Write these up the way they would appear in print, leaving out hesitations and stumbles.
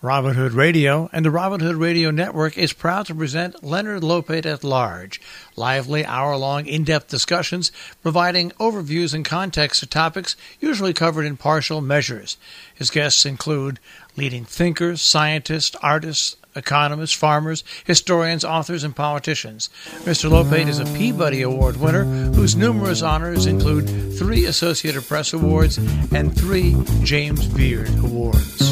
Robin Hood Radio and the Robin Hood Radio Network is proud to present Leonard Lopate at Large, lively hour-long in-depth discussions providing overviews and context to topics usually covered in partial measures. His guests include leading thinkers, scientists, artists, economists, farmers, historians, authors, and politicians. Mr. Lopate is a Peabody Award winner whose numerous honors include 3 Associated Press Awards and 3 James Beard Awards.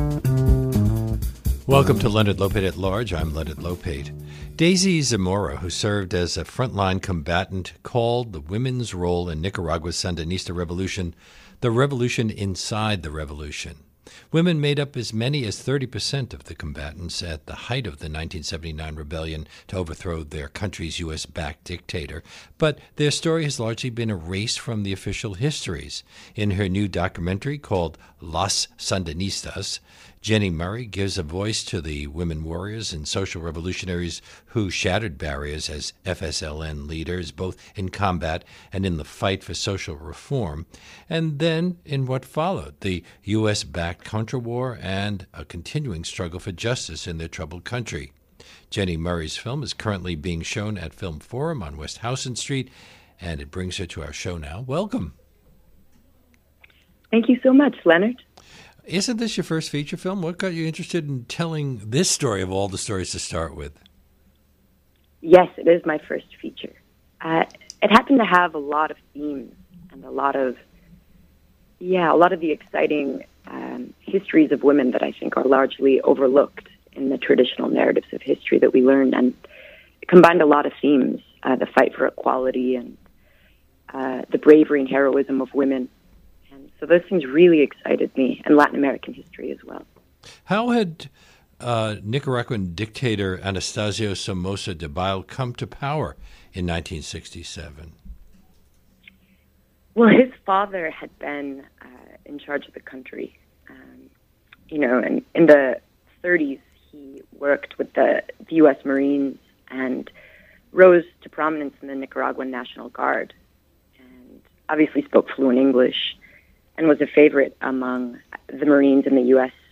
Welcome to Leonard Lopate at Large. I'm Leonard Lopate. Daisy Zamora, who served as a frontline combatant, called the women's role in Nicaragua's Sandinista revolution the revolution inside the revolution. Women made up as many as 30% of the combatants at the height of the 1979 rebellion to overthrow their country's U.S.-backed dictator, but their story has largely been erased from the official histories. In her new documentary called Las Sandinistas, Jenny Murray gives a voice to the women warriors and social revolutionaries who shattered barriers as FSLN leaders, both in combat and in the fight for social reform, and then in what followed, the U.S.-backed Contra-War and a continuing struggle for justice in their troubled country. Jenny Murray's film is currently being shown at Film Forum on West Houston Street, and it brings her to our show now. Welcome. Thank you so much, Leonard. Isn't this your first feature film? What got you interested in telling this story of all the stories to start with? Yes, it is my first feature. It happened to have a lot of themes and a lot of the exciting histories of women that I think are largely overlooked in the traditional narratives of history that we learn. And it combined a lot of themes, the fight for equality and the bravery and heroism of women. So those things really excited me, and Latin American history as well. How had Nicaraguan dictator Anastasio Somoza Debayle come to power in 1967? Well, his father had been in charge of the country. And in the 30s, he worked with the U.S. Marines and rose to prominence in the Nicaraguan National Guard, and obviously spoke fluent English, and was a favorite among the Marines and the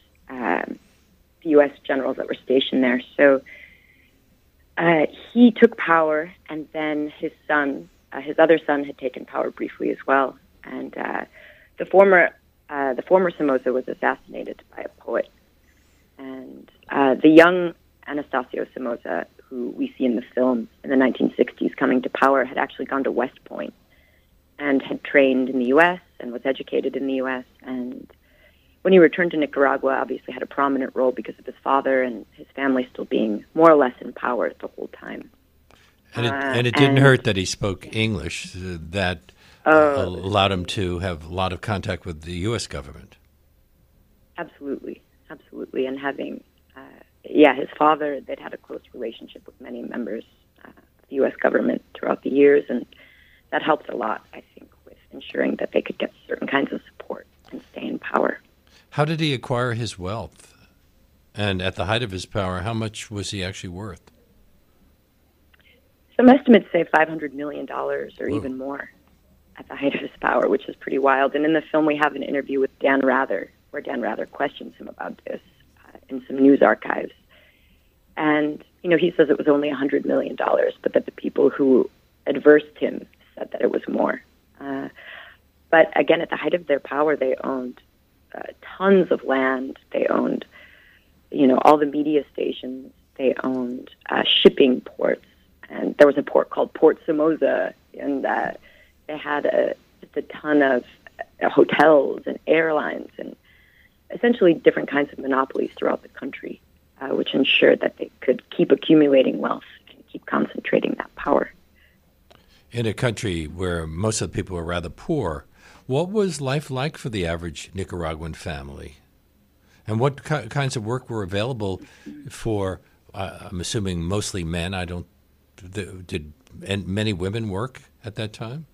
U.S. generals that were stationed there. So he took power, and then his other son, had taken power briefly as well. And the former Somoza was assassinated by a poet, and the young Anastasio Somoza, who we see in the film in the 1960s coming to power, had actually gone to West Point and had trained in the U.S. and was educated in the U.S. And when he returned to Nicaragua, obviously had a prominent role because of his father and his family still being more or less in power the whole time. And it didn't hurt that he spoke English. That allowed him to have a lot of contact with the U.S. government. Absolutely. And having, his father, they'd had a close relationship with many members of the U.S. government throughout the years, and that helped a lot, I think, with ensuring that they could get certain kinds of support and stay in power. How did he acquire his wealth? And at the height of his power, how much was he actually worth? Some estimates say $500 million or even more at the height of his power, which is pretty wild. And in the film, we have an interview with Dan Rather, where Dan Rather questions him about this in some news archives. And, he says it was only $100 million, but that the people who adversed him said that it was more. But again, at the height of their power, they owned tons of land. They owned, all the media stations. They owned shipping ports. And there was a port called Port Somoza, and they had just a ton of hotels and airlines and essentially different kinds of monopolies throughout the country, which ensured that they could keep accumulating wealth and keep concentrating that power. In a country where most of the people were rather poor, what was life like for the average Nicaraguan family? And what kinds of work were available for, I'm assuming, mostly men? Did many women work at that time?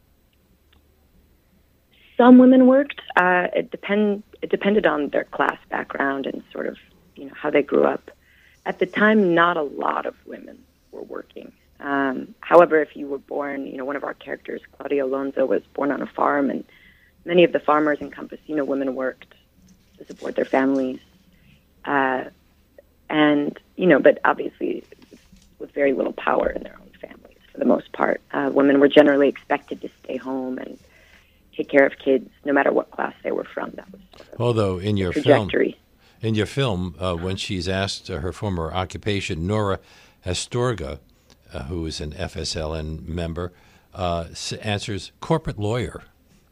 Some women worked. It depended on their class background and sort of, how they grew up. At the time, not a lot of women were working. However, if you were born, one of our characters, Claudia Alonso, was born on a farm, and many of the farmers in Campesino women worked to support their families. but obviously with very little power in their own families for the most part. Women were generally expected to stay home and take care of kids, no matter what class they were from. That was sort of Although in your trajectory. when she's asked her former occupation, Nora Astorga, who is an FSLN member, answers corporate lawyer.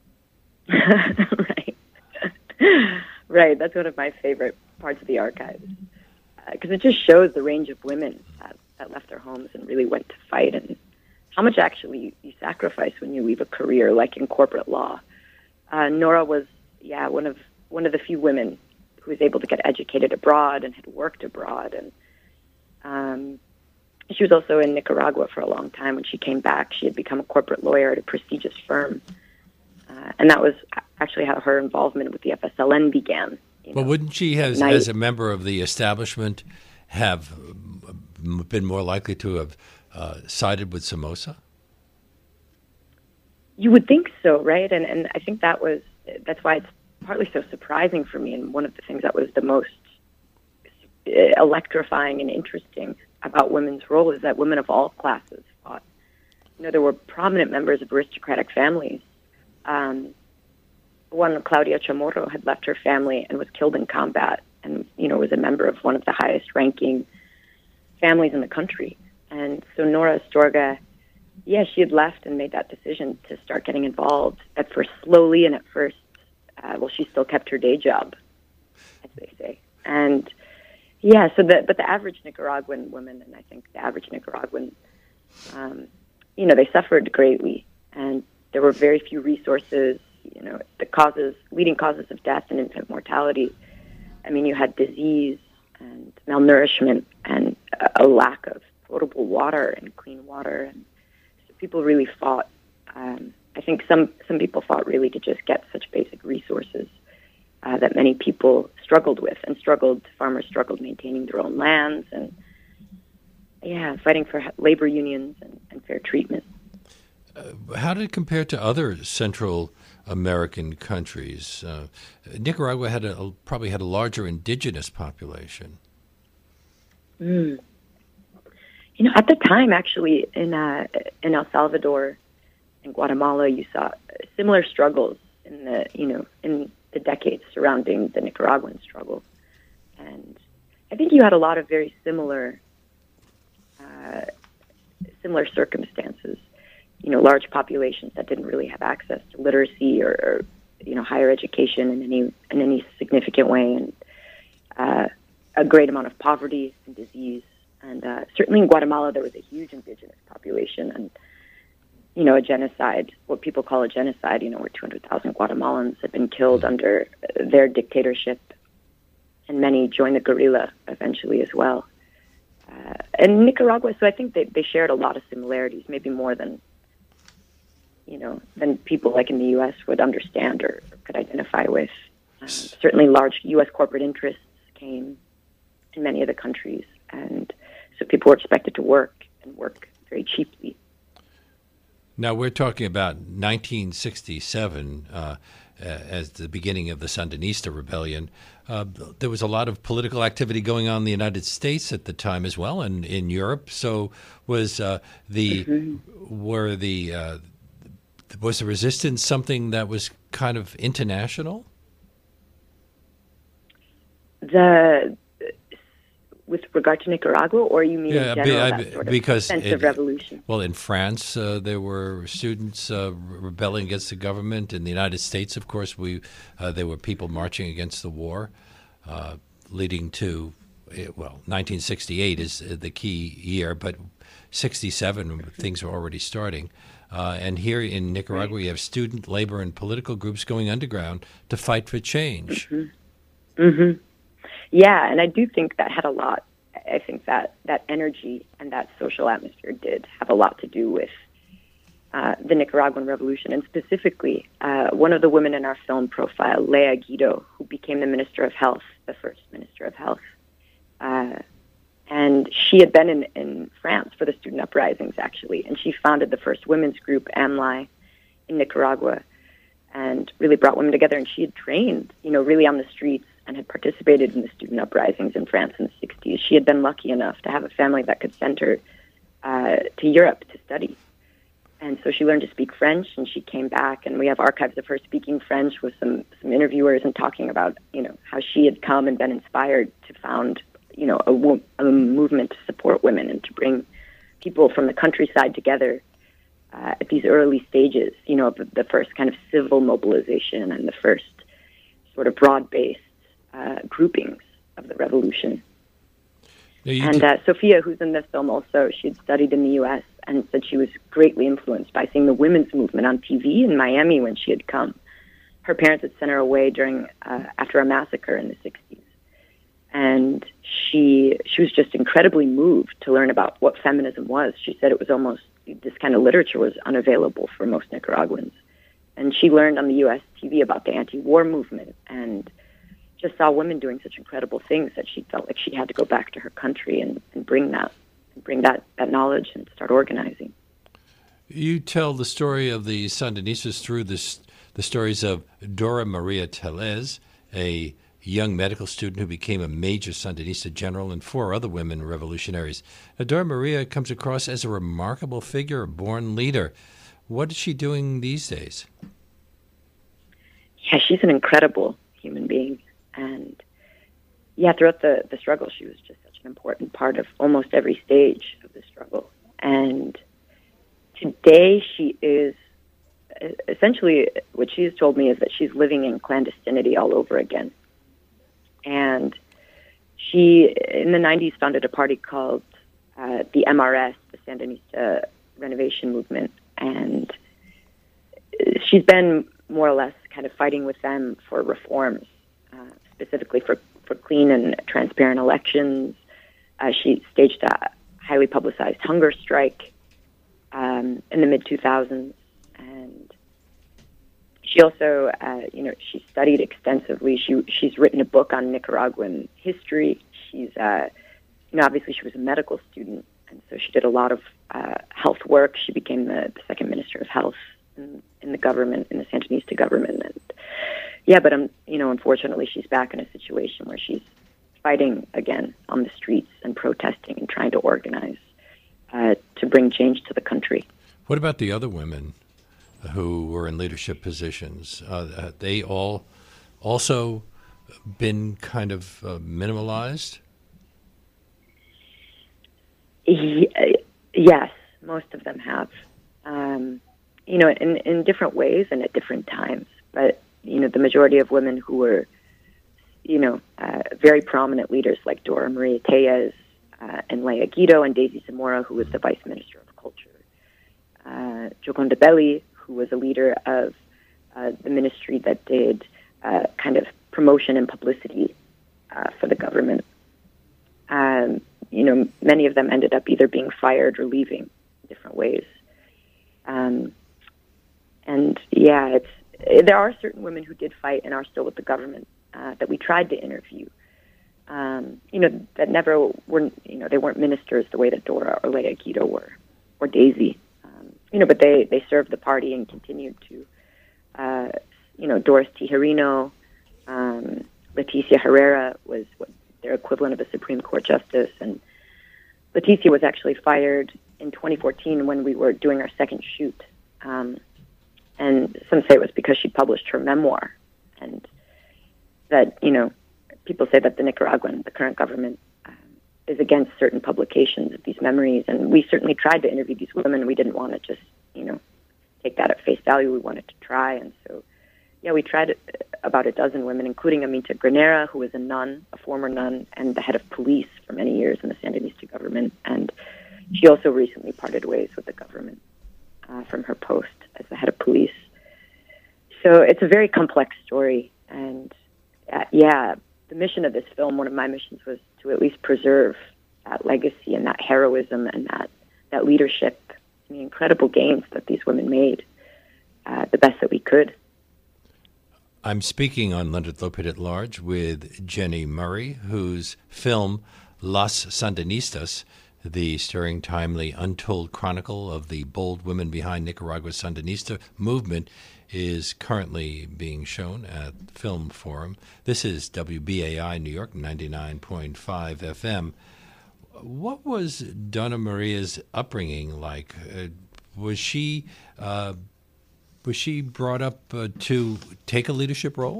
Right. Right. That's one of my favorite parts of the archives, because it just shows the range of women that left their homes and really went to fight, and how much actually you sacrifice when you leave a career like in corporate law. Nora was, one of the few women who was able to get educated abroad and had worked abroad, and she was also in Nicaragua for a long time. When she came back, she had become a corporate lawyer at a prestigious firm, and that was actually how her involvement with the FSLN began. Well, wouldn't she, as a member of the establishment, have been more likely to have sided with Somoza? You would think so, right? And I think that's why it's partly so surprising for me, and one of the things that was the most electrifying and interesting about women's role is that women of all classes fought. There were prominent members of aristocratic families. One, Claudia Chamorro, had left her family and was killed in combat, and was a member of one of the highest ranking families in the country. And so Nora Astorga, she had left and made that decision to start getting involved, at first slowly, and at first, she still kept her day job, as they say. And but the average Nicaraguan woman, and I think the average Nicaraguan, they suffered greatly, and there were very few resources. The leading causes of death and infant mortality. I mean, you had disease and malnourishment and a lack of potable water and clean water, and so people really fought. I think some people fought really to just get such basic resources that many people struggled with, and farmers struggled maintaining their own lands, and fighting for labor unions and fair treatment. How did it compare to other Central American countries? Nicaragua probably had a larger indigenous population. At the time, actually, in El Salvador and Guatemala, you saw similar struggles in the decades surrounding the Nicaraguan struggle, and I think you had a lot of very similar circumstances. Large populations that didn't really have access to literacy or higher education in any significant way, and a great amount of poverty and disease. And certainly in Guatemala, there was a huge indigenous population, and a genocide, what people call a genocide, where 200,000 Guatemalans had been killed under their dictatorship, and many joined the guerrilla eventually as well. And Nicaragua, so I think they shared a lot of similarities, maybe more than people like in the U.S. would understand or could identify with. Certainly large U.S. corporate interests came in many of the countries, and so people were expected to work very cheaply. Now, we're talking about 1967 as the beginning of the Sandinista rebellion. There was a lot of political activity going on in the United States at the time as well, and in Europe. So was was the resistance something that was kind of international? With regard to Nicaragua, or you mean in general, that sort of sense of revolution? Well, in France, there were students rebelling against the government. In the United States, of course, there were people marching against the war, leading to, 1968 is the key year, but 67, things were already starting. And here in Nicaragua, you have student, labor, and political groups going underground to fight for change. Mm-hmm. Mm-hmm. Yeah, and I do think that had a lot. I think that energy and that social atmosphere did have a lot to do with the Nicaraguan Revolution, and specifically one of the women in our film profile, Lea Guido, who became the Minister of Health, the first Minister of Health. And she had been in France for the student uprisings, actually, and she founded the first women's group, AMLI, in Nicaragua, and really brought women together. And she had trained, really on the streets, and had participated in the student uprisings in France in the 60s, she had been lucky enough to have a family that could send her to Europe to study. And so she learned to speak French, and she came back, and we have archives of her speaking French with some interviewers and talking about, how she had come and been inspired to found, a movement to support women and to bring people from the countryside together at these early stages, of the first kind of civil mobilization and the first sort of broad-based groupings of the revolution. And Sophia, who's in this film also, she had studied in the U.S. and said she was greatly influenced by seeing the women's movement on TV in Miami when she had come. Her parents had sent her away after a massacre in the 60s. And she was just incredibly moved to learn about what feminism was. She said it was almost, this kind of literature was unavailable for most Nicaraguans. And she learned on the U.S. TV about the anti-war movement and just saw women doing such incredible things that she felt like she had to go back to her country and bring that knowledge and start organizing. You tell the story of the Sandinistas through the stories of Dora Maria Tellez, a young medical student who became a major Sandinista general, and 4 other women revolutionaries. Dora Maria comes across as a remarkable figure, a born leader. What is she doing these days? Yeah, she's an incredible human being. And yeah, throughout the struggle, she was just such an important part of almost every stage of the struggle. And today she is, essentially what she's told me is that she's living in clandestinity all over again. And she, in the 90s, founded a party called the MRS, the Sandinista Renovation Movement. And she's been more or less kind of fighting with them for reforms, specifically for clean and transparent elections. She staged a highly publicized hunger strike in the mid-2000s. And she also, she studied extensively. She's written a book on Nicaraguan history. She's, obviously she was a medical student, and so she did a lot of health work. She became the second minister of health in the government, in the Sandinista government. And yeah, but unfortunately, she's back in a situation where she's fighting again on the streets and protesting and trying to organize to bring change to the country. What about the other women who were in leadership positions? They all also been kind of minimalized? Yes, most of them have. In different ways and at different times. But, the majority of women who were, very prominent leaders like Dora Maria Tellez and Leia Guido and Daisy Zamora, who was the Vice Minister of Culture. Joconda Belli, who was a leader of the ministry that did kind of promotion and publicity for the government. Many of them ended up either being fired or leaving in different ways. There are certain women who did fight and are still with the government that we tried to interview. That never were, they weren't ministers the way that Dora or Leia Guido were, or Daisy. But they served the party and continued to. Doris Tijerino, Leticia Herrera was their equivalent of a Supreme Court justice, and Leticia was actually fired in 2014 when we were doing our second shoot. And some say it was because she published her memoir, and that, people say that the current government is against certain publications of these memories, and we certainly tried to interview these women. We didn't want to just, take that at face value. We wanted to try, and so, we tried about a dozen women, including Amita Granera, who was a nun, a former nun, and the head of police for many years in the Sandinista government, and she also recently parted ways with the government from her post as the head of police. So it's a very complex story, and the mission of this film, one of my missions, was to at least preserve that legacy and that heroism and that leadership and the incredible gains that these women made, the best that we could. I'm speaking on Leonard Lopate at Large with Jenny Murray, whose film Las Sandinistas, the stirring, timely, untold chronicle of the bold women behind Nicaragua's Sandinista movement, is currently being shown at Film Forum. This is WBAI New York 99.5 FM. What was Donna Maria's upbringing like? Was she brought up to take a leadership role?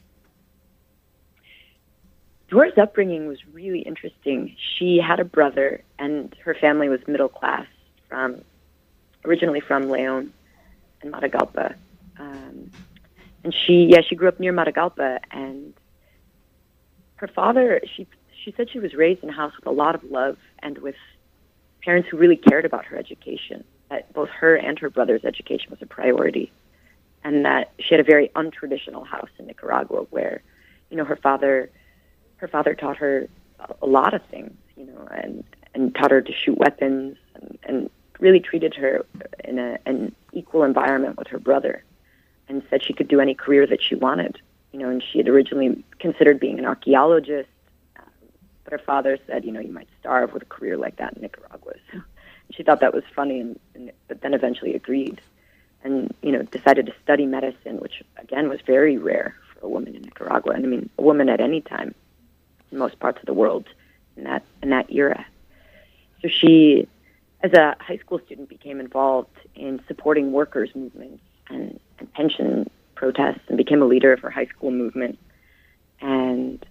Dora's upbringing was really interesting. She had a brother, and her family was middle class, originally from Leon and Matagalpa. And she grew up near Matagalpa, and her father, she said she was raised in a house with a lot of love and with parents who really cared about her education, that both her and her brother's education was a priority, and that she had a very untraditional house in Nicaragua where, her father taught her a lot of things, and taught her to shoot weapons and really treated her in an equal environment with her brother, and said she could do any career that she wanted, and she had originally considered being an archaeologist, but her father said, you might starve with a career like that in Nicaragua. So she thought that was funny, but then eventually agreed, and, decided to study medicine, which, again, was very rare for a woman in Nicaragua, and a woman at any time in most parts of the world in that era. So she, as a high school student, became involved in supporting workers' movements and pension protests, and became a leader of her high school movement. And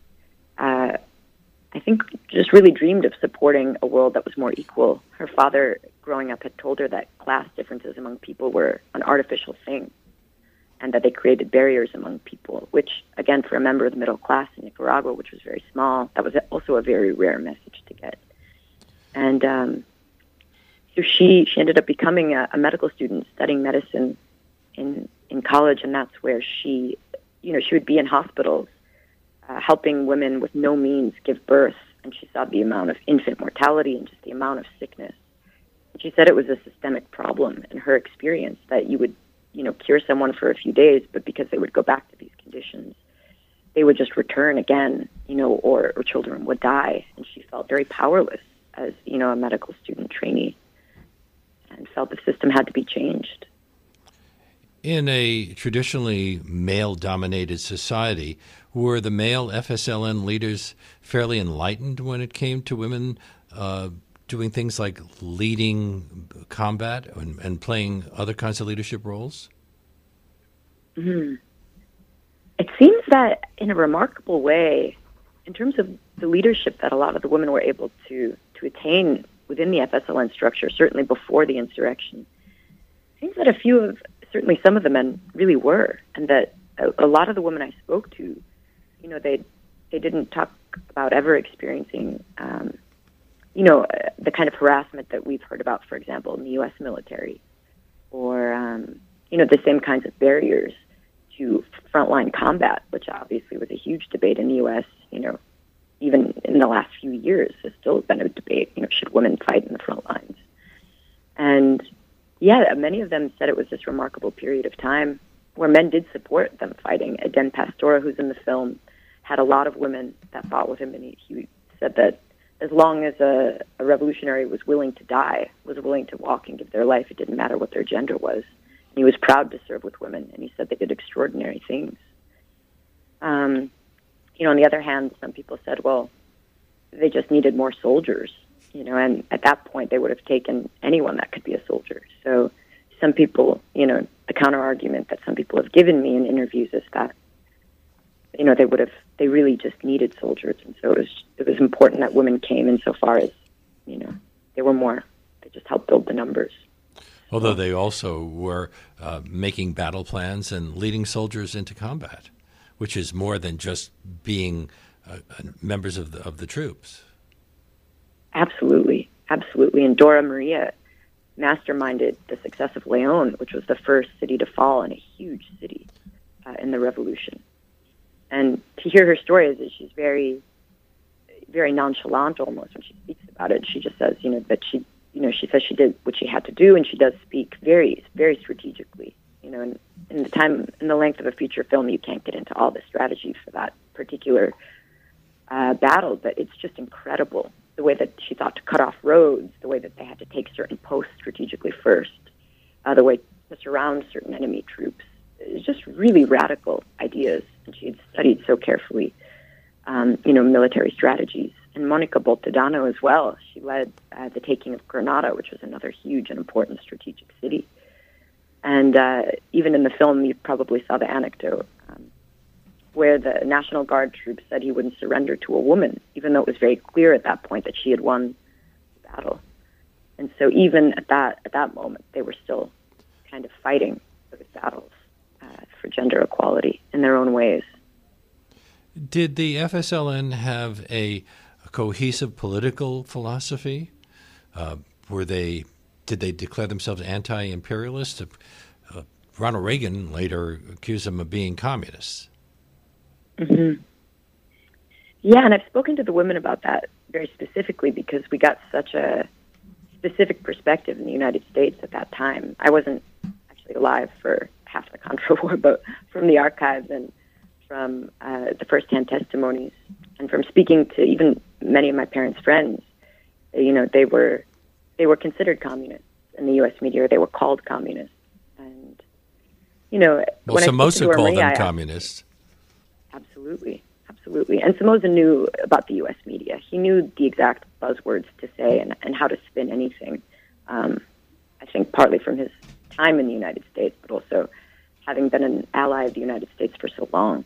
I think just really dreamed of supporting a world that was more equal. Her father, growing up, had told her that class differences among people were an artificial thing, and that they created barriers among people, which, again, for a member of the middle class in Nicaragua, which was very small, that was also a very rare message to get. And so she ended up becoming a medical student, studying medicine in college, and that's where she would be in hospitals helping women with no means give birth, and she saw the amount of infant mortality and just the amount of sickness. And she said it was a systemic problem in her experience, that you would cure someone for a few days, but because they would go back to these conditions, they would just return again, or children would die. And she felt very powerless as, a medical student trainee, and felt the system had to be changed. In a traditionally male-dominated society, were the male FSLN leaders fairly enlightened when it came to women doing things like leading combat and playing other kinds of leadership roles? Mm-hmm. It seems that in a remarkable way, in terms of the leadership that a lot of the women were able to attain within the FSLN structure, certainly before the insurrection, it seems that certainly some of the men really were, and that a lot of the women I spoke to, they didn't talk about ever experiencing the kind of harassment that we've heard about, for example, in the U.S. military, or, the same kinds of barriers to frontline combat, which obviously was a huge debate in the U.S., even in the last few years. There's still been a debate, should women fight in the front lines? And, yeah, many of them said it was this remarkable period of time where men did support them fighting. Eden Pastora, who's in the film, had a lot of women that fought with him, and he said that as long as a revolutionary was willing to die, was willing to walk and give their life, it didn't matter what their gender was. And he was proud to serve with women, and he said they did extraordinary things. On the other hand, some people said, well, they just needed more soldiers, and at that point they would have taken anyone that could be a soldier. So some people, the counter-argument that some people have given me in interviews is that, they really just needed soldiers, and so it was important that women came insofar as, they were more, they just helped build the numbers. Although they also were making battle plans and leading soldiers into combat, which is more than just being members of the troops. Absolutely. And Dora Maria masterminded the success of Leon, which was the first city to fall in a huge city in the revolution. And to hear her story is that she's very, very nonchalant almost when she speaks about it. She just says, that she says she did what she had to do, and she does speak very, very strategically. And in the length of a feature film, you can't get into all the strategy for that particular battle, but it's just incredible the way that she thought to cut off roads, the way that they had to take certain posts strategically first, the way to surround certain enemy troops, just really radical ideas, and she had studied so carefully, military strategies. And Monica Boltodano as well. She led the taking of Granada, which was another huge and important strategic city. And even in the film, you probably saw the anecdote where the National Guard troops said he wouldn't surrender to a woman, even though it was very clear at that point that she had won the battle. And so even at that moment, they were still kind of fighting those battles for gender equality in their own ways. Did the FSLN have a cohesive political philosophy? Did they declare themselves anti-imperialist? Ronald Reagan later accused them of being communists. Mm-hmm. Yeah, and I've spoken to the women about that very specifically because we got such a specific perspective in the United States at that time. I wasn't actually alive for half the Contra War, but from the archives and from the first-hand testimonies and from speaking to even many of my parents' friends, they were considered communists in the U.S. media, or they were called communists. And, when Somoza called them communists. Absolutely. And Somoza knew about the U.S. media. He knew the exact buzzwords to say and how to spin anything. I think partly from his time in the United States, but also having been an ally of the United States for so long.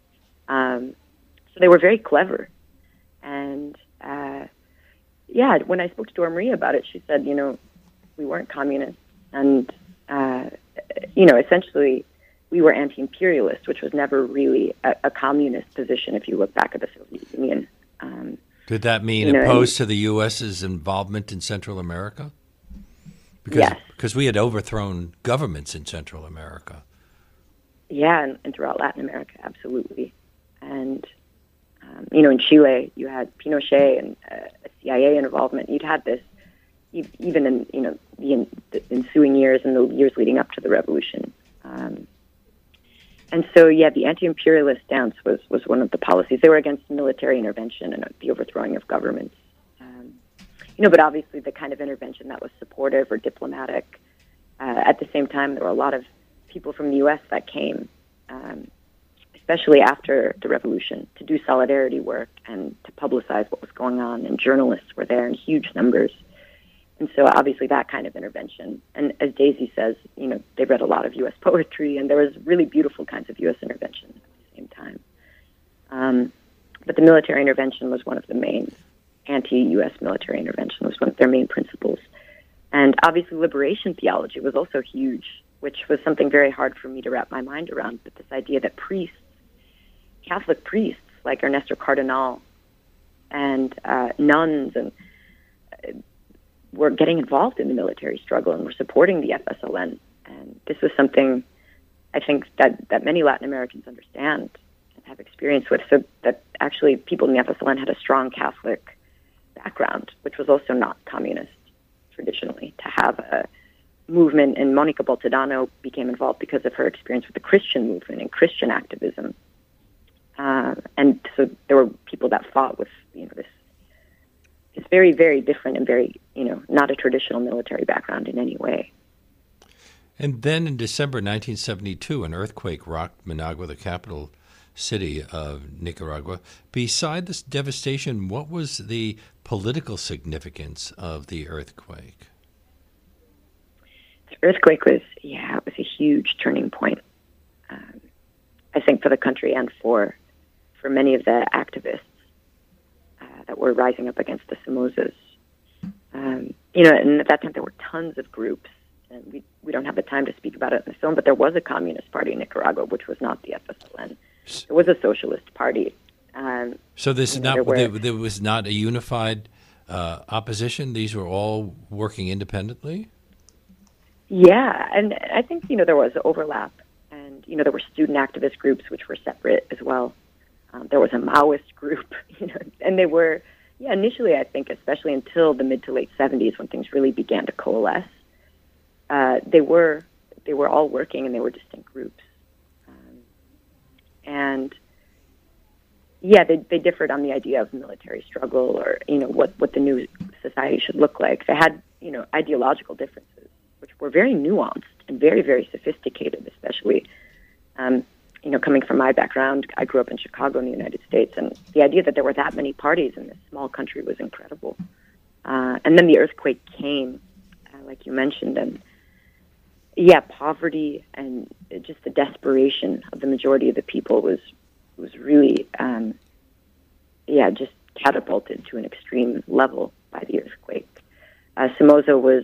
So they were very clever. And, when I spoke to Dora Maria about it, she said, we weren't communists. And, essentially we were anti-imperialist, which was never really a communist position if you look back at the Soviet Union. Did that mean opposed to the U.S.'s involvement in Central America? Yes. Because we had overthrown governments in Central America. Yeah, and throughout Latin America, absolutely. And, in Chile, you had Pinochet and CIA involvement. You'd had this even in, the ensuing years and the years leading up to the revolution. And so, the anti-imperialist stance was one of the policies. They were against military intervention and the overthrowing of governments. But obviously the kind of intervention that was supportive or diplomatic. At the same time, there were a lot of people from the U.S. that came, especially after the revolution, to do solidarity work and to publicize what was going on. And journalists were there in huge numbers. And so obviously that kind of intervention. And as Daisy says, they read a lot of U.S. poetry, and there was really beautiful kinds of U.S. intervention at the same time. But the military intervention was one of the main, anti-U.S. military intervention was one of their main principles. And obviously liberation theology was also huge, which was something very hard for me to wrap my mind around. But this idea that priests, Catholic priests like Ernesto Cardenal and nuns and were getting involved in the military struggle and were supporting the FSLN. And this was something I think that many Latin Americans understand and have experience with, so that actually people in the FSLN had a strong Catholic background, which was also not communist traditionally, to have a movement. And Monica Boltodano became involved because of her experience with the Christian movement and Christian activism. And so there were people that fought with, this very, very different and very, not a traditional military background in any way. And then in December 1972, an earthquake rocked Managua, the capital city of Nicaragua. Beside this devastation, what was the political significance of the earthquake? The earthquake was, it was a huge turning point, I think, for the country and for many of the activists that were rising up against the Somozas. And at that time there were tons of groups, and we don't have the time to speak about it in the film, but there was a communist party in Nicaragua, which was not the FSLN. There was a socialist party. So there was not a unified opposition? These were all working independently? Yeah, and I think, there was overlap, and, there were student activist groups which were separate as well. There was a Maoist group, and they were, initially, I think, especially until the mid to late 70s when things really began to coalesce, they were all working, and they were distinct groups. They differed on the idea of military struggle or, what the new society should look like. They had, ideological differences, which were very nuanced and very, very sophisticated, especially Coming from my background, I grew up in Chicago in the United States, and the idea that there were that many parties in this small country was incredible. And then the earthquake came, like you mentioned, and poverty and just the desperation of the majority of the people was really, just catapulted to an extreme level by the earthquake. Somoza was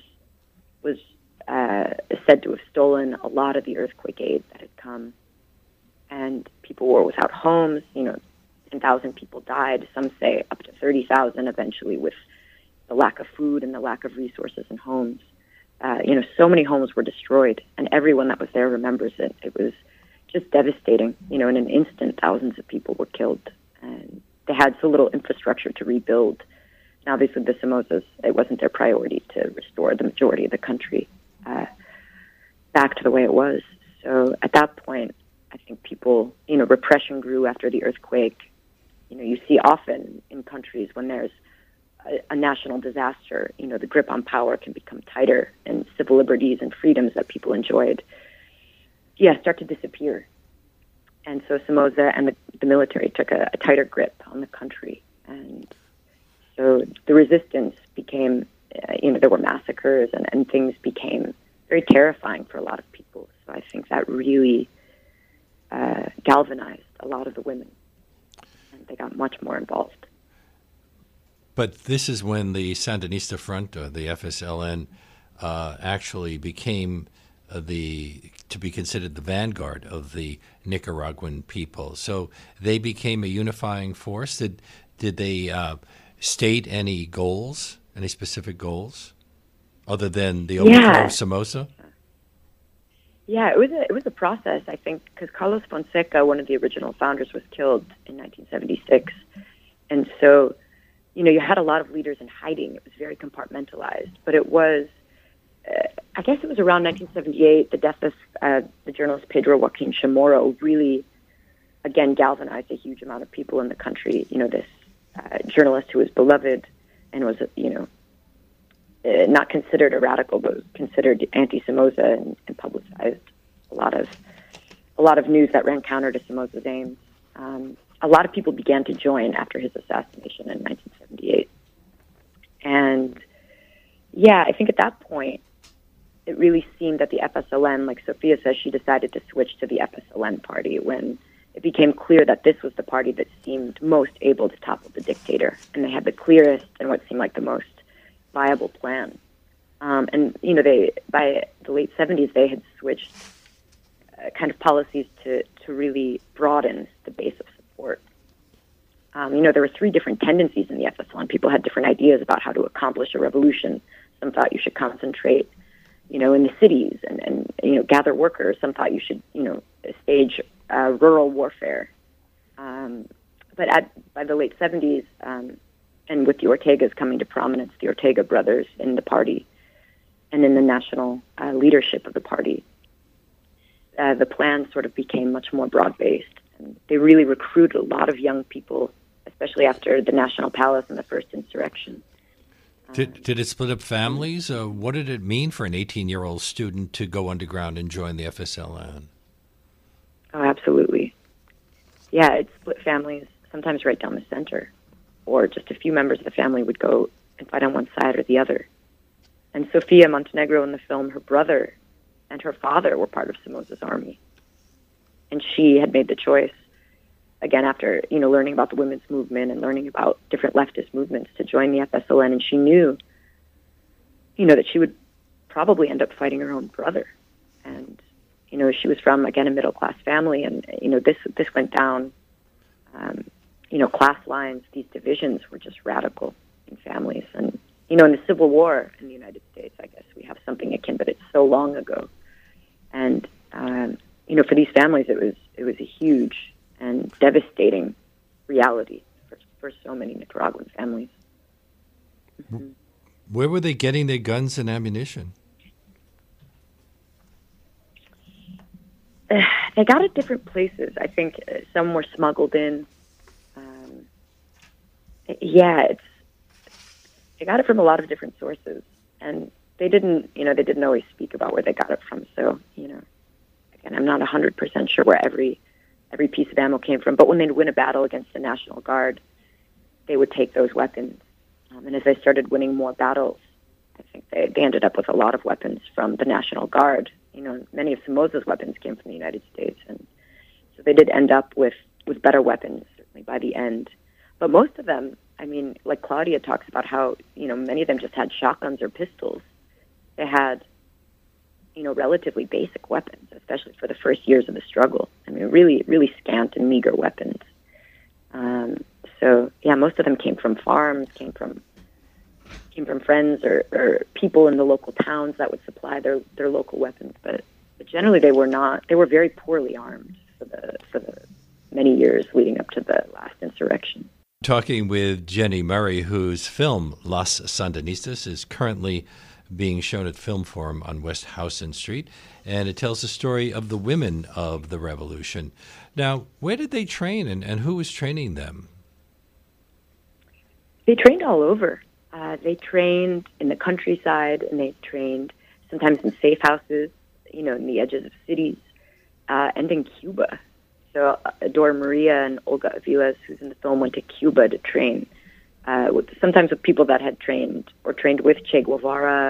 said to have stolen a lot of the earthquake aid that had come, and people were without homes. 10,000 people died. Some say up to 30,000 eventually, with the lack of food and the lack of resources and homes. So many homes were destroyed, and everyone that was there remembers it. It was just devastating. In an instant, thousands of people were killed, and they had so little infrastructure to rebuild. And obviously, the Somozas, it wasn't their priority to restore the majority of the country back to the way it was. So at that point, I think people, repression grew after the earthquake. You see often in countries when there's a national disaster, the grip on power can become tighter, and civil liberties and freedoms that people enjoyed, start to disappear. And so Somoza and the military took a tighter grip on the country. And so the resistance became, there were massacres, and things became very terrifying for a lot of people. So I think that really galvanized a lot of the women, and they got much more involved. But this is when the Sandinista Front, or the FSLN, actually became to be considered the vanguard of the Nicaraguan people. So they became a unifying force. Did they state any goals, any specific goals, other than the overthrow of Somoza? Yeah, it was a process, I think, because Carlos Fonseca, one of the original founders, was killed in 1976. And so, you had a lot of leaders in hiding. It was very compartmentalized. But it was, I guess it was around 1978, the death of the journalist Pedro Joaquin Chamorro really, again, galvanized a huge amount of people in the country. This journalist who was beloved and was, not considered a radical, but was considered anti-Somoza, and publicized a lot of news that ran counter to Somoza's aims. A lot of people began to join after his assassination in 1978. And I think at that point, it really seemed that the FSLN, like Sophia says, she decided to switch to the FSLN party when it became clear that this was the party that seemed most able to topple the dictator. And they had the clearest and what seemed like the most viable plan. They, by the late 70s, they had switched kind of policies to really broaden the base of support. There were three different tendencies in the FSLN. People had different ideas about how to accomplish a revolution. Some thought you should concentrate, in the cities and gather workers. Some thought you should, stage rural warfare. But by the late 70s, and with the Ortegas coming to prominence, the Ortega brothers in the party and in the national leadership of the party, the plan sort of became much more broad-based. And they really recruited a lot of young people, especially after the National Palace and the first insurrection. Did it split up families? What did it mean for an 18-year-old student to go underground and join the FSLN? Oh, absolutely. Yeah, it split families, sometimes right down the center, or just a few members of the family would go and fight on one side or the other. And Sofia Montenegro in the film, her brother and her father were part of Somoza's army. And she had made the choice, again, after, learning about the women's movement and learning about different leftist movements, to join the FSLN. And she knew, that she would probably end up fighting her own brother. And, she was from, again, a middle-class family. And, this went down, class lines. These divisions were just radical in families. And, in the Civil War in the United States, I guess we have something akin, but it's so long ago. And, for these families, it was a huge and devastating reality for so many Nicaraguan families. Mm-hmm. Where were they getting their guns and ammunition? They got it different places. I think some were smuggled in. They got it from a lot of different sources, and they didn't always speak about where they got it from. So, and I'm not 100% sure where every piece of ammo came from. But when they'd win a battle against the National Guard, they would take those weapons. And as they started winning more battles, I think they ended up with a lot of weapons from the National Guard. Many of Somoza's weapons came from the United States, and so they did end up with better weapons, certainly by the end. But most of them, I mean, like Claudia talks about how, many of them just had shotguns or pistols. They had, relatively basic weapons, especially for the first years of the struggle. I mean, really, really scant and meager weapons. So, yeah, most of them came from farms, came from friends or people in the local towns that would supply their local weapons. But generally, they were very poorly armed for the many years leading up to the last insurrection. Talking with Jenny Murray, whose film Las Sandinistas is currently being shown at Film Forum on West Howson Street, and it tells the story of the women of the revolution. Now, where did they train, and who was training them? They trained all over. They trained in the countryside, and they trained sometimes in safe houses, in the edges of cities, and in Cuba. So Dora Maria and Olga Aviles, who's in the film, went to Cuba to train, sometimes with people that had trained with Che Guevara.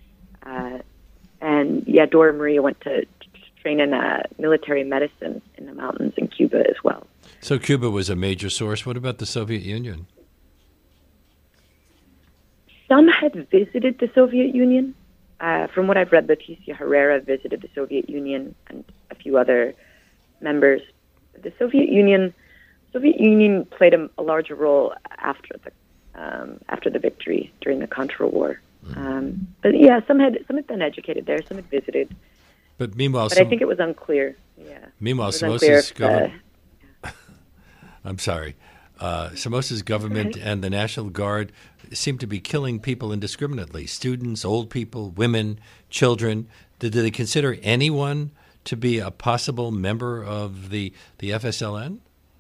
And Dora Maria went to train in military medicine in the mountains in Cuba as well. So Cuba was a major source. What about the Soviet Union? Some had visited the Soviet Union. From what I've read, Leticia Herrera visited the Soviet Union and a few other members. The Soviet Union played a larger role after the victory during the Contra War. But some had been educated there, some had visited. But meanwhile, I think it was unclear. Yeah. Meanwhile, Somoza's government. I'm sorry. Somoza's government and the National Guard seemed to be killing people indiscriminately: students, old people, women, children. Did they consider anyone to be a possible member of the FSLN?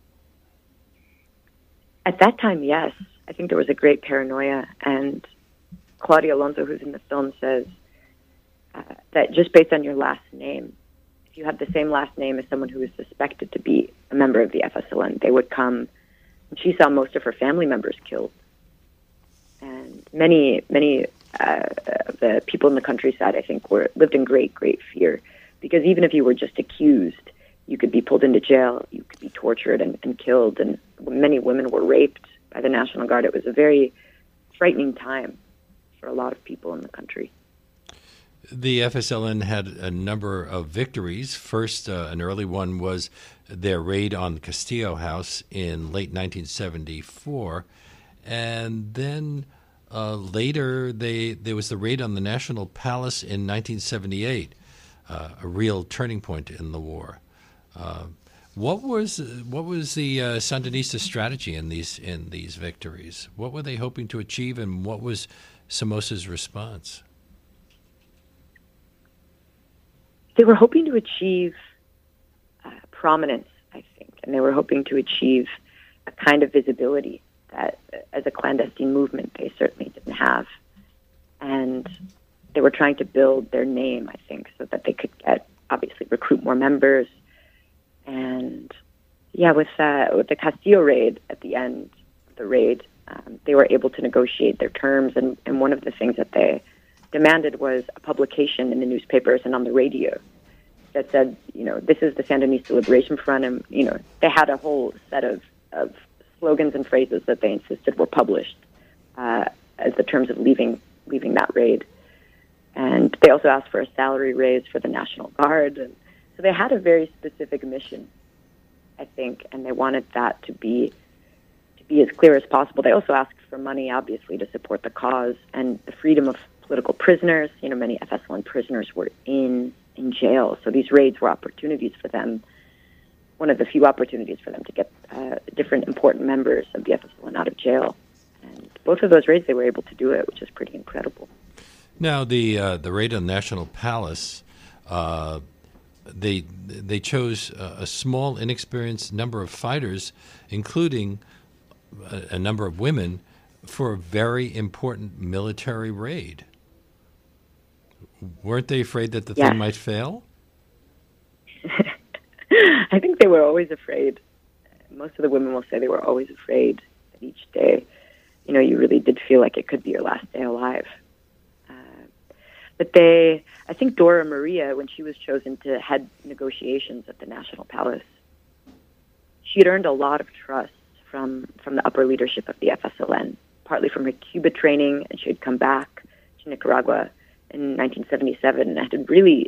At that time, yes. I think there was a great paranoia, and Claudia Alonso, who's in the film, says that just based on your last name, if you had the same last name as someone who was suspected to be a member of the FSLN, they would come. And she saw most of her family members killed. And many of the people in the countryside, I think, lived in great, great fear. Because even if you were just accused, you could be pulled into jail, you could be tortured and killed, and many women were raped by the National Guard. It was a very frightening time for a lot of people in the country. The FSLN had a number of victories. First, an early one was their raid on the Castillo House in late 1974. And then later, there was the raid on the National Palace in 1978. A real turning point in the war. What was the Sandinista strategy in these victories? What were they hoping to achieve, and what was Somoza's response? They were hoping to achieve prominence, I think, and they were hoping to achieve a kind of visibility that, as a clandestine movement, they certainly didn't have, and they were trying to build their name, I think, so that they could obviously recruit more members. And with the Castillo raid at the end of the raid, they were able to negotiate their terms. And one of the things that they demanded was a publication in the newspapers and on the radio that said, this is the Sandinista Liberation Front. And, they had a whole set of slogans and phrases that they insisted were published as the terms of leaving that raid. And they also asked for a salary raise for the National Guard. And so they had a very specific mission, I think, and they wanted that to be as clear as possible. They also asked for money, obviously, to support the cause and the freedom of political prisoners. Many FSLN prisoners were in jail. So these raids were opportunities for them, one of the few opportunities for them to get different important members of the FSLN out of jail. And both of those raids, they were able to do it, which is pretty incredible. Now, the raid on National Palace, they chose a small, inexperienced number of fighters, including a number of women, for a very important military raid. Weren't they afraid that the thing might fail? I think they were always afraid. Most of the women will say they were always afraid that each day, you really did feel like it could be your last day alive. But I think Dora Maria, when she was chosen to head negotiations at the National Palace, she had earned a lot of trust from the upper leadership of the FSLN, partly from her Cuba training, and she had come back to Nicaragua in 1977 and had really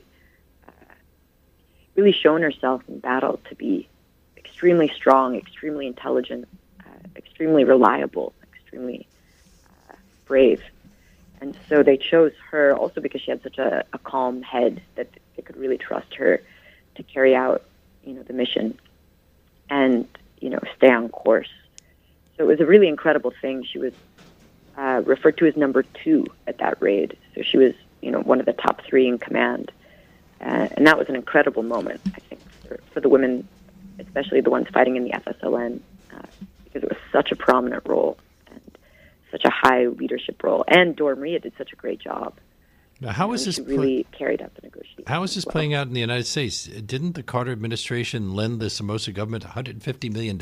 shown herself in battle to be extremely strong, extremely intelligent, extremely reliable, extremely brave. And so they chose her also because she had such a calm head that they could really trust her to carry out, the mission and, stay on course. So it was a really incredible thing. She was referred to as number 2 at that raid. So she was, one of the top 3 in command. And that was an incredible moment, I think, for the women, especially the ones fighting in the FSLN, because it was such a prominent role and such a high leadership role. And Dora Maria did such a great job. Now, how is this she really carried out the negotiations? How is this playing out in the United States? Didn't the Carter administration lend the Somoza government $150 million?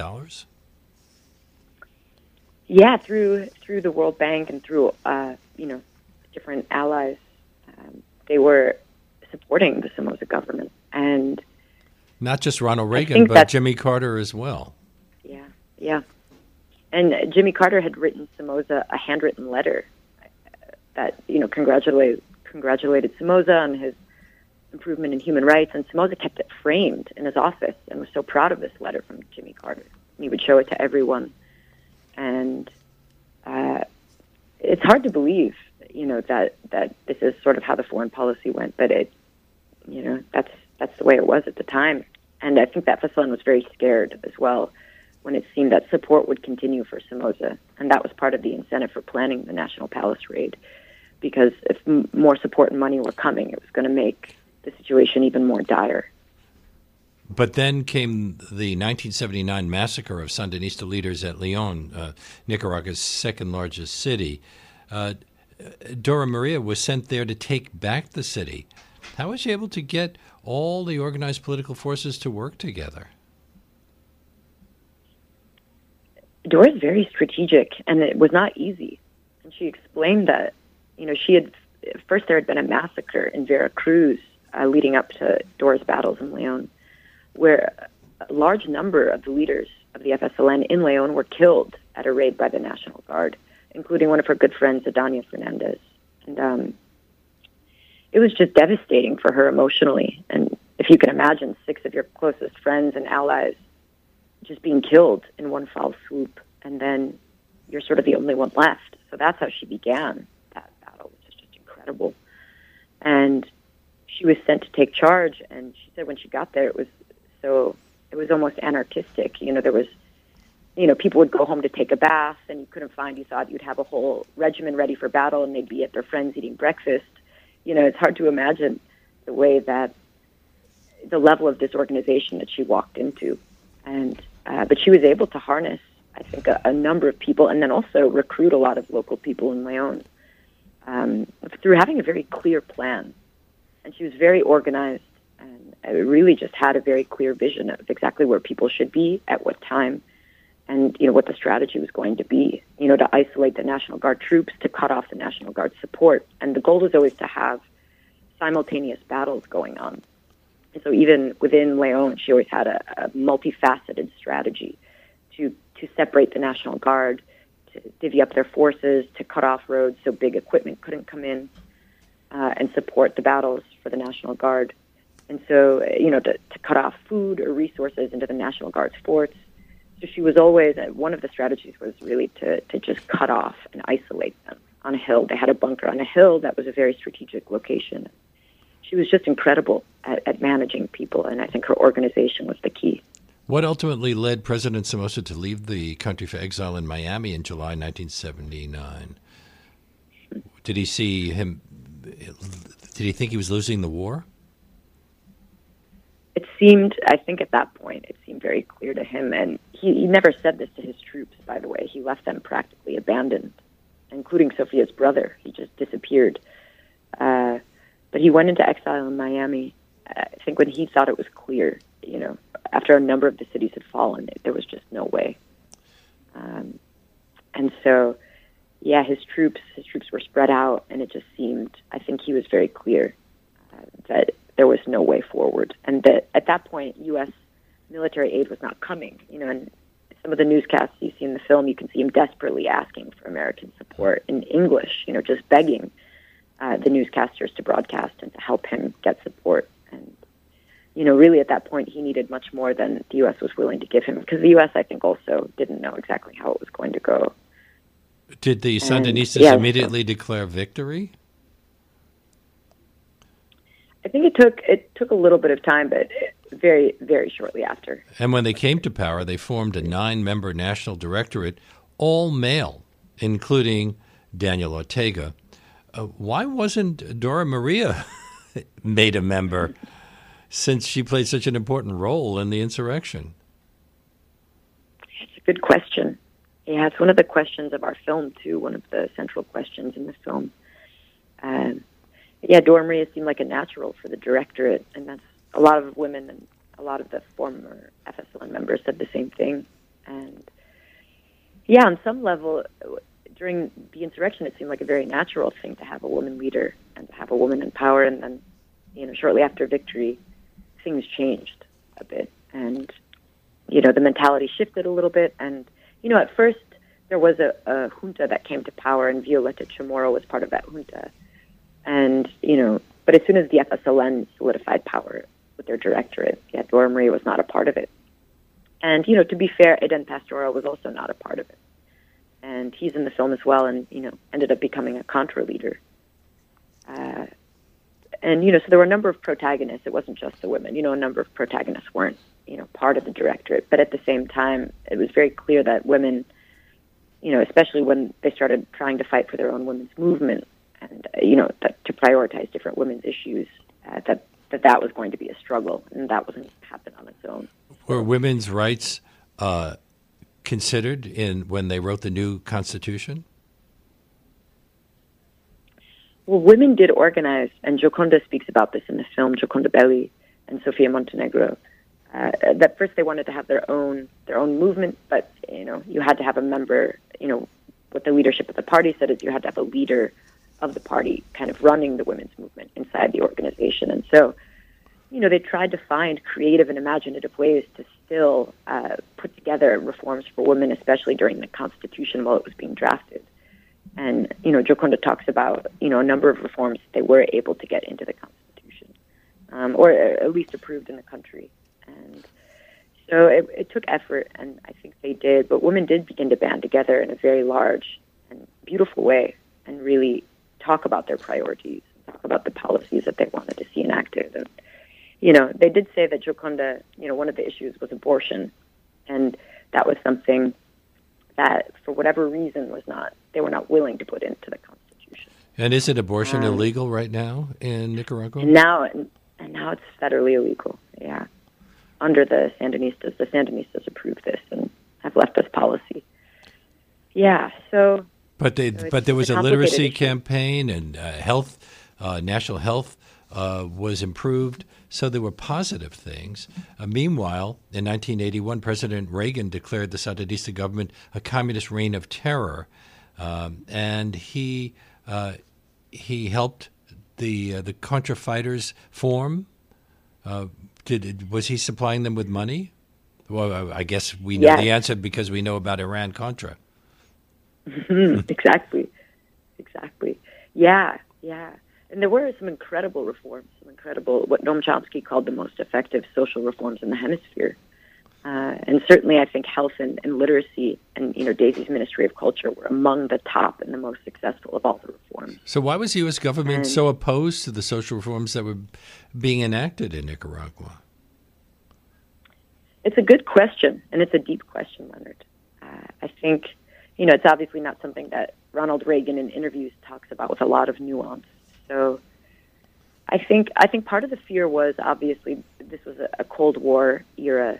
Yeah, through the World Bank and through different allies, they were supporting the Somoza government, and not just Ronald Reagan, but Jimmy Carter as well. Yeah. And Jimmy Carter had written Somoza a handwritten letter that congratulated Somoza on his improvement in human rights, and Somoza kept it framed in his office and was so proud of this letter from Jimmy Carter. He would show it to everyone, and it's hard to believe, that this is sort of how the foreign policy went, but that's the way it was at the time. And I think that FSLN was very scared as well when it seemed that support would continue for Somoza, and that was part of the incentive for planning the National Palace raid, because if more support and money were coming, it was going to make the situation even more dire. But then came the 1979 massacre of Sandinista leaders at León, Nicaragua's second largest city. Dora Maria was sent there to take back the city. How was she able to get all the organized political forces to work together? Dora's very strategic, and it was not easy. And she explained that, there had been a massacre in Veracruz leading up to Dora's battles in León, where a large number of the leaders of the FSLN in León were killed at a raid by the National Guard, including one of her good friends, Adania Fernandez. And it was just devastating for her emotionally. And if you can imagine 6 of your closest friends and allies just being killed in one foul swoop, and then you're sort of the only one left. So that's how she began that battle, which is just incredible. And she was sent to take charge, and she said when she got there, it was almost anarchistic. There was, people would go home to take a bath, and you thought you'd have a whole regimen ready for battle, and they'd be at their friends eating breakfast. It's hard to imagine the way that the level of disorganization that she walked into. And but she was able to harness, I think, a number of people, and then also recruit a lot of local people in León through having a very clear plan. And she was very organized, and really just had a very clear vision of exactly where people should be at what time, and what the strategy was going to be. To isolate the National Guard troops, to cut off the National Guard support, and the goal was always to have simultaneous battles going on. And so even within León, she always had a multifaceted strategy to separate the National Guard, to divvy up their forces, to cut off roads so big equipment couldn't come in, and support the battles for the National Guard. And so, to cut off food or resources into the National Guard's forts. So she was always, one of the strategies was really to just cut off and isolate them on a hill. They had a bunker on a hill that was a very strategic location. She was just incredible at managing people, and I think her organization was the key. What ultimately led President Somoza to leave the country for exile in Miami in July 1979? Did he think he was losing the war? It seemed, I think at that point, it seemed very clear to him, and he never said this to his troops, by the way. He left them practically abandoned, including Sophia's brother. He just disappeared. But he went into exile in Miami, I think when he thought it was clear, after a number of the cities had fallen, there was just no way. And so, yeah, his troops were spread out, and it just seemed, I think he was very clear that there was no way forward, and that at that point, U.S. military aid was not coming. And some of the newscasts you see in the film, you can see him desperately asking for American support in English, just begging the newscasters to broadcast and to help him get support. And, really at that point, he needed much more than the U.S. was willing to give him, because the U.S., I think, also didn't know exactly how it was going to go. Did the Sandinistas immediately declare victory? I think it took a little bit of time, but very, very shortly after. And when they came to power, they formed a 9-member national directorate, all male, including Daniel Ortega. Why wasn't Dora Maria made a member, since she played such an important role in the insurrection? It's a good question. Yeah, it's one of the questions of our film, too, one of the central questions in the film. Dora Maria seemed like a natural for the directorate, and that's a lot of women and a lot of the former FSLN members said the same thing. And, on some level, during the insurrection, it seemed like a very natural thing to have a woman leader and to have a woman in power. And then, shortly after victory, things changed a bit. And, the mentality shifted a little bit. And, at first, there was a junta that came to power, and Violeta Chamorro was part of that junta. And, but as soon as the FSLN solidified power with their directorate, Dora Maria was not a part of it. And, to be fair, Eden Pastora was also not a part of it. And he's in the film as well, and, ended up becoming a Contra leader. And, so there were a number of protagonists. It wasn't just the women. A number of protagonists weren't, part of the directorate. But at the same time, it was very clear that women, especially when they started trying to fight for their own women's movement, and, to prioritize different women's issues, that was going to be a struggle, and that wasn't going to happen on its own. Were women's rights considered when they wrote the new Constitution? Well, women did organize, and Gioconda speaks about this in the film, Gioconda Belli and Sofia Montenegro, that first they wanted to have their own movement, but, you had to have a member, what the leadership of the party said is you had to have a leader of the party kind of running the women's movement inside the organization. And so, they tried to find creative and imaginative ways to still put together reforms for women, especially during the Constitution while it was being drafted. And, Gioconda talks about, a number of reforms they were able to get into the Constitution, or at least approved in the country. And so it took effort, and I think they did, but women did begin to band together in a very large and beautiful way and really talk about their priorities, talk about the policies that they wanted to see enacted. And, they did say that Gioconda, one of the issues was abortion, and that was something that, for whatever reason, they were not willing to put into the Constitution. And isn't abortion illegal right now in Nicaragua? And now it's federally illegal, yeah. Under the Sandinistas approved this and have left this policy. Yeah, so... But there was a literacy campaign, and national health was improved, so there were positive things. Meanwhile, in 1981, President Reagan declared the Sandinista government a communist reign of terror, and he helped the Contra fighters form. Was he supplying them with money? Well, I guess we know the answer because we know about Iran-Contra. Exactly. Yeah. And there were some incredible reforms, what Noam Chomsky called the most effective social reforms in the hemisphere. And certainly I think health and literacy and, Daisy's Ministry of Culture were among the top and the most successful of all the reforms. So why was the U.S. government so opposed to the social reforms that were being enacted in Nicaragua? It's a good question, and it's a deep question, Leonard. I think, it's obviously not something that Ronald Reagan in interviews talks about with a lot of nuance. So I think part of the fear was obviously this was a Cold War era,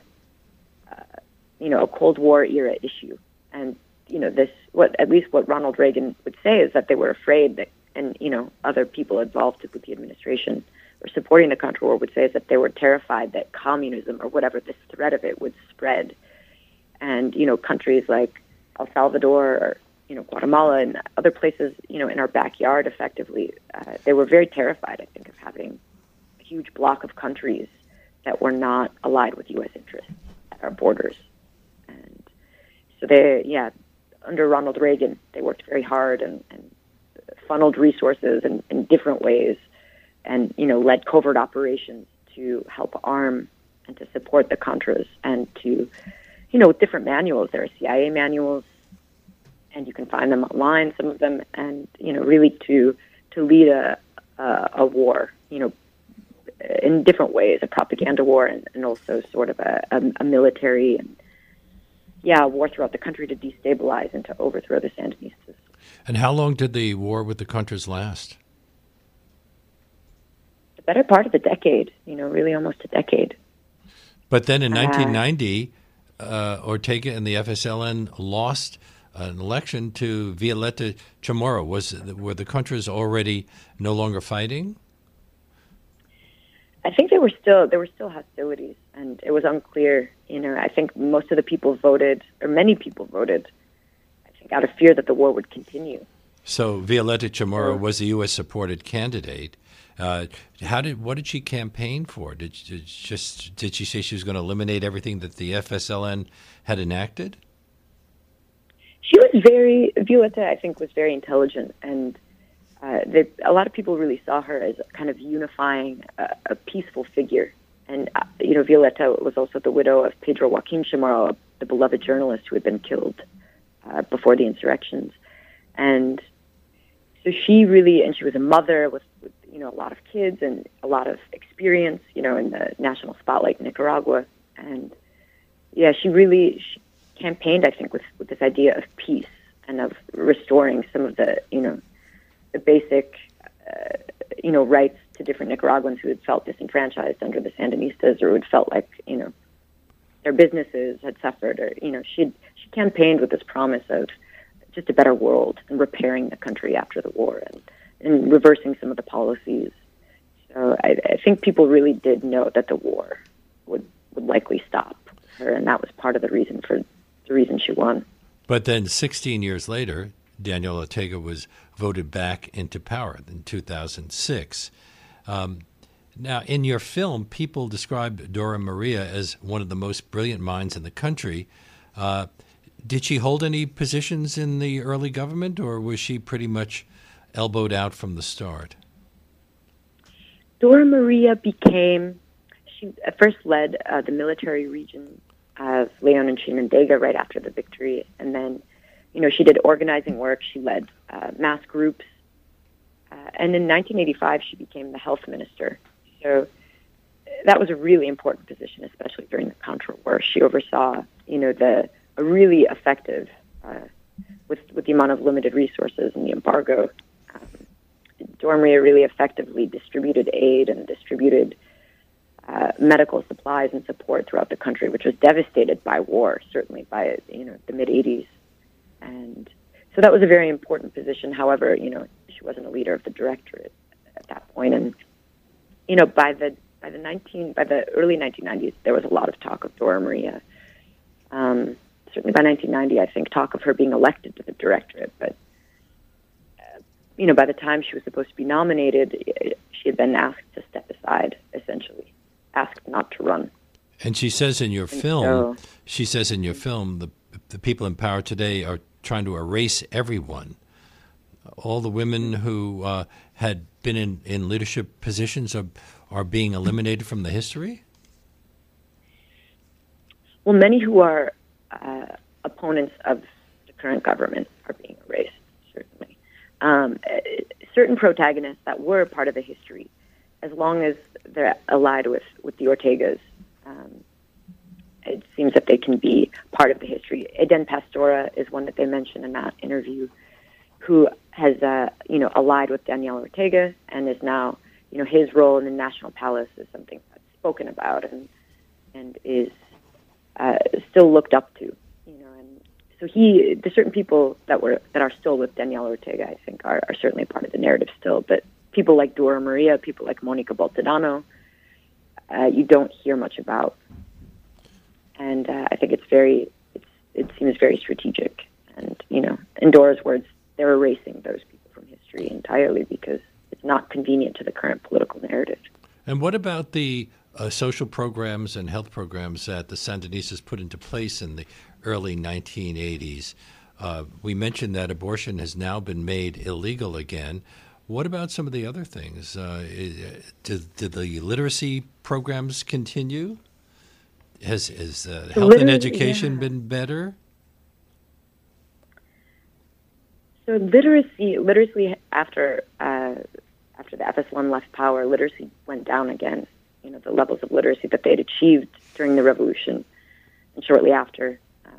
a Cold War era issue, and at least what Ronald Reagan would say is that they were afraid that, and other people involved with the administration or supporting the Contra War would say is that they were terrified that communism or whatever this threat of it would spread. And, countries like El Salvador or, Guatemala and other places, in our backyard, effectively, they were very terrified, I think, of having a huge block of countries that were not allied with U.S. interests at our borders. And so under Ronald Reagan, they worked very hard and funneled resources in different ways and, led covert operations to help arm and to support the Contras and to, with different manuals. There are CIA manuals, and you can find them online, some of them, and, really to lead a war, in different ways, a propaganda war and also sort of a military and, a war throughout the country to destabilize and to overthrow the Sandinistas. And how long did the war with the Contras last? The better part of a decade, really almost a decade. But then in 1990, Ortega and the FSLN lost an election to Violeta Chamorro. Were the Contras already no longer fighting? I think there were still hostilities, and it was unclear. I think most of the people voted, or many people voted, I think out of fear that the war would continue. So Violeta Chamorro was a U.S. supported candidate. What did she campaign for? Did she say she was going to eliminate everything that the FSLN had enacted? Violeta, I think, was very intelligent, and a lot of people really saw her as kind of unifying a peaceful figure. And, Violeta was also the widow of Pedro Joaquin Chamorro, the beloved journalist who had been killed before the insurrections. And so she was a mother with a lot of kids and a lot of experience, in the national spotlight in Nicaragua. And, she campaigned, I think, with this idea of peace and of restoring some of the, the basic, rights to different Nicaraguans who had felt disenfranchised under the Sandinistas or who had felt like, their businesses had suffered. Or, she campaigned with this promise of just a better world and repairing the country after the war and reversing some of the policies. So I think people really did know that the war would likely stop her, and that was part of the reason she won. But then 16 years later, Daniel Ortega was voted back into power in 2006. Now, in your film, people describe Dora Maria as one of the most brilliant minds in the country. Did she hold any positions in the early government, or was she pretty much elbowed out from the start? Dora Maria she at first led the military region of Leon and Chinandega right after the victory, and then she did organizing work. She led mass groups. And in 1985, she became the health minister. So that was a really important position, especially during the Contra War. She oversaw, a really effective, with the amount of limited resources and the embargo. Dora Maria really effectively distributed aid and distributed medical supplies and support throughout the country, which was devastated by war, certainly by, the mid-'80s. And so that was a very important position. However, she wasn't a leader of the directorate at that point. And, by the early 1990s, there was a lot of talk of Dora Maria. Certainly by 1990, I think, talk of her being elected to the directorate. But, by the time she was supposed to be nominated, she had been asked to step aside, essentially, asked not to run. And she says in your film, the people in power today are trying to erase everyone. All the women who had been in leadership positions are being eliminated from the history? Well, many who are opponents of the current government are being erased, certainly. Certain protagonists that were part of the history, as long as they're allied with the Ortegas, it seems that they can be part of the history. Eden Pastora is one that they mention in that interview, who has, allied with Daniel Ortega and is now, his role in the National Palace is something that's spoken about and is still looked up to, and so the certain people that are still with Daniel Ortega, I think, are certainly part of the narrative still, but people like Dora Maria, people like Monica Boltodano, you don't hear much about. And I think it seems very strategic. And, in Dora's words, they're erasing those people from history entirely because it's not convenient to the current political narrative. And what about the social programs and health programs that the Sandinistas put into place in the early 1980s? We mentioned that abortion has now been made illegal again. What about some of the other things? Did the literacy programs continue? Has health and education been better? So literacy after the FS1 left power, literacy went down again. The levels of literacy that they'd achieved during the revolution and shortly after,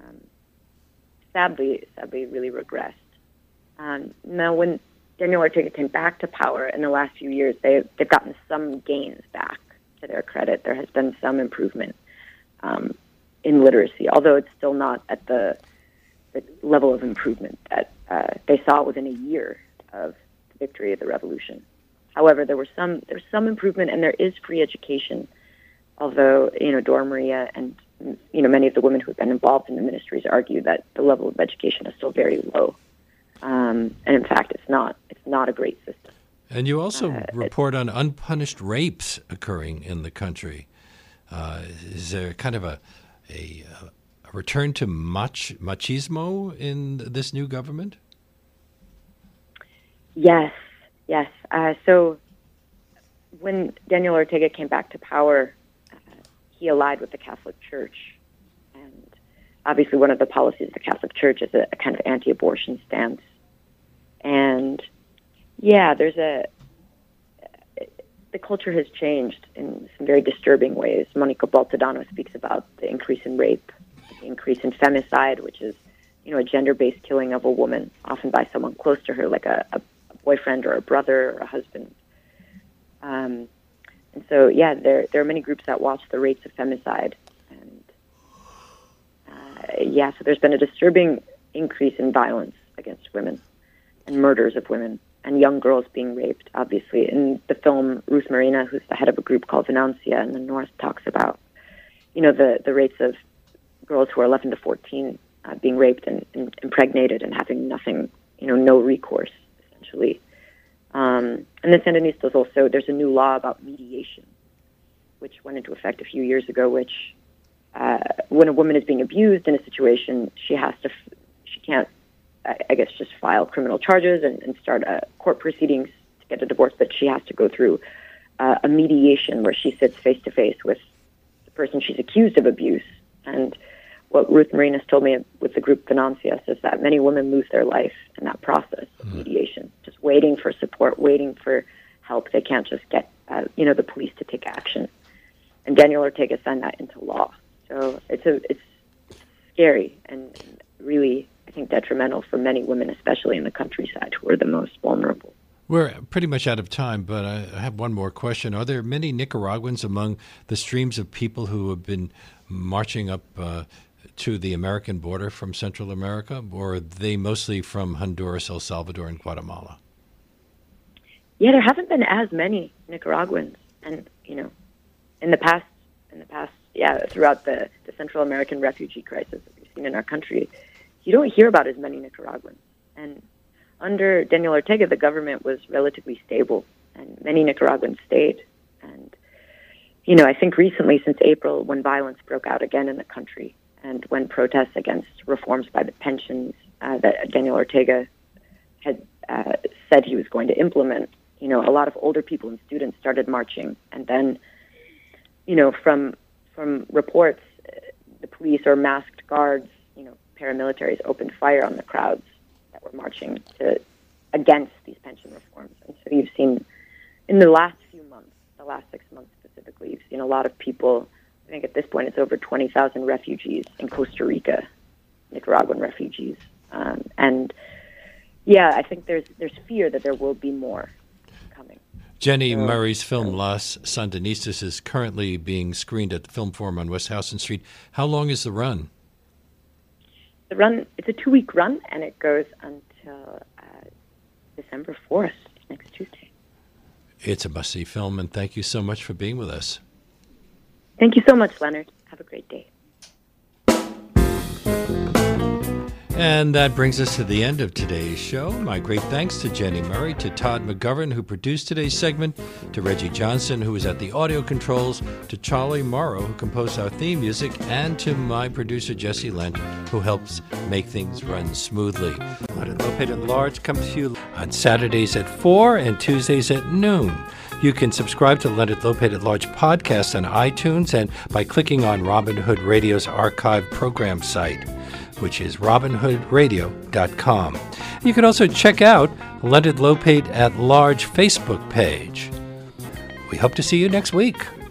sadly, really regressed. Now, when Daniel Ortega came back to power in the last few years, they've gotten some gains back to their credit. There has been some improvement in literacy, although it's still not at the level of improvement that they saw within a year of the victory of the revolution. However, there's some improvement, and there is free education. Although Dora Maria and many of the women who have been involved in the ministries argue that the level of education is still very low, and in fact, it's not a great system. And you also report on unpunished rapes occurring in the country. Is there kind of a return to machismo in this new government? Yes. So when Daniel Ortega came back to power, he allied with the Catholic Church. And obviously one of the policies of the Catholic Church is a kind of anti-abortion stance. And the culture has changed in some very disturbing ways. Monica Boltodano speaks about the increase in rape, the increase in femicide, which is, a gender-based killing of a woman, often by someone close to her, like a boyfriend or a brother or a husband. And so, there are many groups that watch the rates of femicide. And, so there's been a disturbing increase in violence against women and murders of women and young girls being raped, obviously. In the film, Ruth Marina, who's the head of a group called Venancia in the North, talks about, the rates of girls who are 11 to 14 being raped and impregnated and having nothing, no recourse, essentially. And the Sandinistas also, there's a new law about mediation, which went into effect a few years ago, which when a woman is being abused in a situation, she can't, just file criminal charges and start court proceedings to get a divorce, but she has to go through a mediation where she sits face-to-face with the person she's accused of abuse. And what Ruth Marinas told me with the group Financias is that many women lose their life in that process of mediation, just waiting for support, waiting for help. They can't just get, the police to take action. And Daniel Ortega signed that into law. So it's scary and really, I think, detrimental for many women, especially in the countryside, who are the most vulnerable. We're pretty much out of time, but I have one more question. Are there many Nicaraguans among the streams of people who have been marching up to the American border from Central America, or are they mostly from Honduras, El Salvador, and Guatemala? Yeah, there haven't been as many Nicaraguans. And, in the past, throughout the Central American refugee crisis that we've seen in our country, you don't hear about as many Nicaraguans. And under Daniel Ortega, the government was relatively stable, and many Nicaraguans stayed. And, I think recently, since April, when violence broke out again in the country, and when protests against reforms by the pensions that Daniel Ortega had said he was going to implement, a lot of older people and students started marching. And then, from reports, the police or masked guards, paramilitaries opened fire on the crowds that were marching against these pension reforms. And so you've seen, in the last few months, the last 6 months specifically, you've seen a lot of people. I think at this point it's over 20,000 refugees in Costa Rica, Nicaraguan refugees. I think there's fear that there will be more coming. Jenny Murray's film Las Sandinistas is currently being screened at the Film Forum on West Houston Street. How long is the run? The run, it's a 2-week run, and it goes until December 4th, next Tuesday. It's a must-see film, and thank you so much for being with us. Thank you so much, Leonard. Have a great day. And that brings us to the end of today's show. My great thanks to Jenny Murray, to Todd McGovern, who produced today's segment, to Reggie Johnson, who was at the audio controls, to Charlie Morrow, who composed our theme music, and to my producer, Jesse Lent, who helps make things run smoothly. Leonard Lopate at Large comes to you on Saturdays at 4 and Tuesdays at noon. You can subscribe to Leonard Lopate at Large podcast on iTunes and by clicking on Robin Hood Radio's archive program site, which is robinhoodradio.com. You can also check out Leonard Lopate at Large Facebook page. We hope to see you next week.